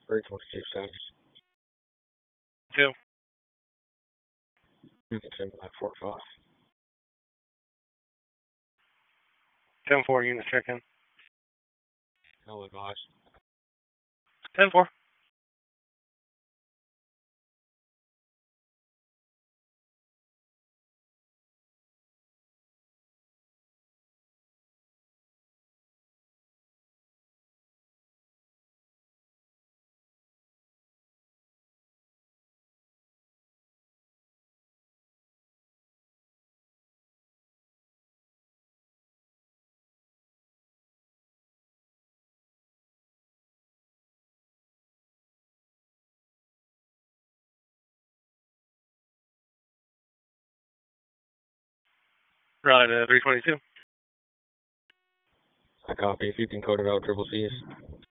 322 status. 2. 10-45. 10-4, unit check in. No advice. 10-4. Right, 322. I copy. If you can code it out, triple C's.